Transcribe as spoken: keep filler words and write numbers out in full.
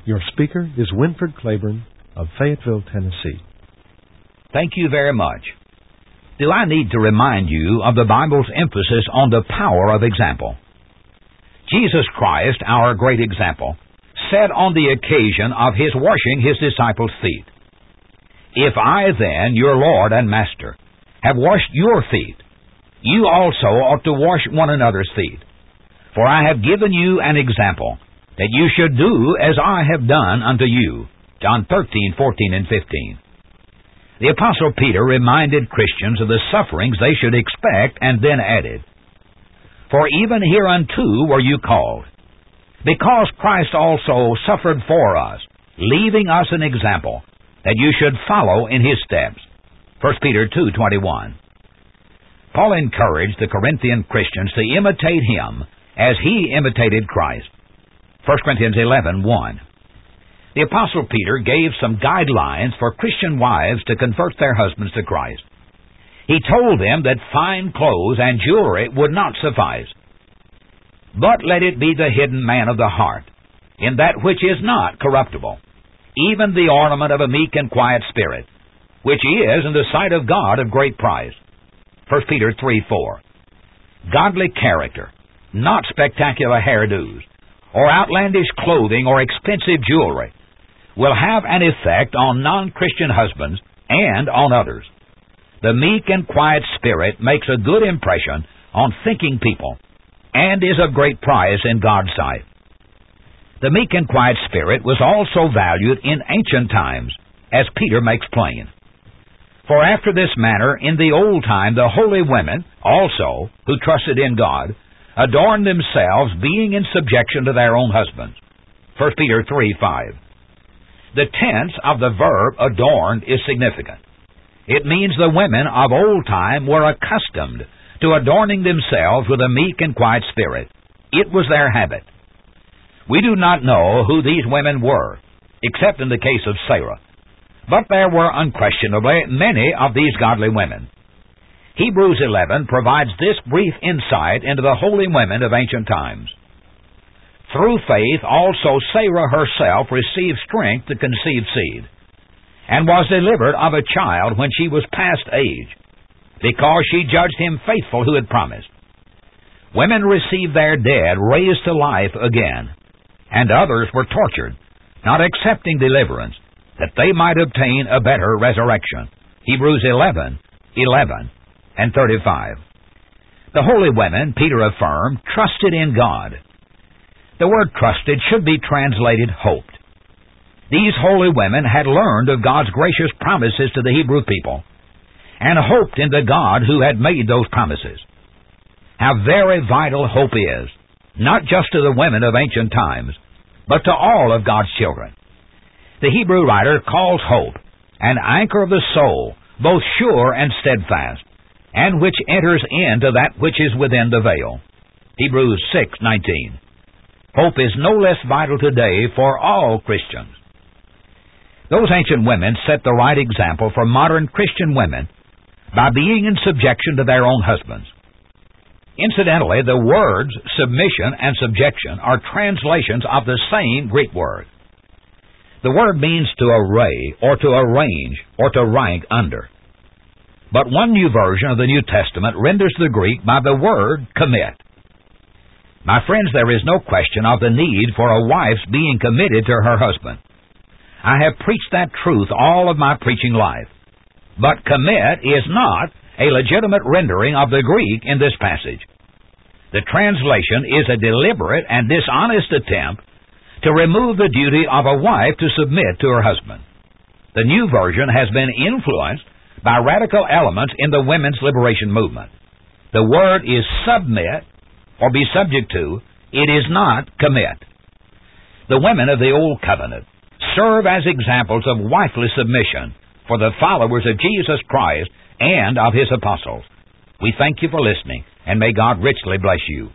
Your speaker is Winford Claiborne of Fayetteville, Tennessee. Thank you very much. Do I need to remind you of the Bible's emphasis on the power of example? Jesus Christ, our great example, said on the occasion of his washing his disciples' feet, "If I then, your Lord and Master, have washed your feet, you also ought to wash one another's feet. For I have given you an example, that you should do as I have done unto you." John thirteen, fourteen, and fifteen. The Apostle Peter reminded Christians of the sufferings they should expect, and then added, "For even hereunto were you called, because Christ also suffered for us, leaving us an example, that you should follow in his steps." First Peter two, twenty-one. Paul encouraged the Corinthian Christians to imitate him as he imitated Christ. First Corinthians eleven, one. The Apostle Peter gave some guidelines for Christian wives to convert their husbands to Christ. He told them that fine clothes and jewelry would not suffice, but let it be the hidden man of the heart, in that which is not corruptible, even the ornament of a meek and quiet spirit, which is in the sight of God of great price. First Peter three, four. Godly character, not spectacular hairdos, or outlandish clothing or expensive jewelry, will have an effect on non-Christian husbands and on others. The meek and quiet spirit makes a good impression on thinking people and is of great price in God's sight. The meek and quiet spirit was also valued in ancient times, as Peter makes plain. For after this manner in the old time the holy women also, who trusted in God, adorned themselves, being in subjection to their own husbands. First Peter three, five. The tense of the verb adorned is significant. It means the women of old time were accustomed to adorning themselves with a meek and quiet spirit. It was their habit. We do not know who these women were, except in the case of Sarah, but there were unquestionably many of these godly women. Hebrews eleven provides this brief insight into the holy women of ancient times. Through faith also Sarah herself received strength to conceive seed, and was delivered of a child when she was past age, because she judged him faithful who had promised. Women received their dead raised to life again, and others were tortured, not accepting deliverance, that they might obtain a better resurrection. Hebrews eleven, eleven, and thirty-five. The holy women, Peter affirmed, trusted in God. The word trusted should be translated hoped. These holy women had learned of God's gracious promises to the Hebrew people, and hoped in the God who had made those promises. How very vital hope is, not just to the women of ancient times, but to all of God's children. The Hebrew writer calls hope an anchor of the soul, both sure and steadfast, and which enters into that which is within the veil. Hebrews six, nineteen. Hope is no less vital today for all Christians. Those ancient women set the right example for modern Christian women by being in subjection to their own husbands. Incidentally, the words submission and subjection are translations of the same Greek word. The word means to array, or to arrange, or to rank under. But one new version of the New Testament renders the Greek by the word commit. My friends, there is no question of the need for a wife's being committed to her husband. I have preached that truth all of my preaching life. But commit is not a legitimate rendering of the Greek in this passage. The translation is a deliberate and dishonest attempt to remove the duty of a wife to submit to her husband. The new version has been influenced by radical elements in the women's liberation movement. The word is submit, or be subject to. It is not commit. The women of the Old Covenant serve as examples of wifely submission for the followers of Jesus Christ and of His apostles. We thank you for listening, and may God richly bless you.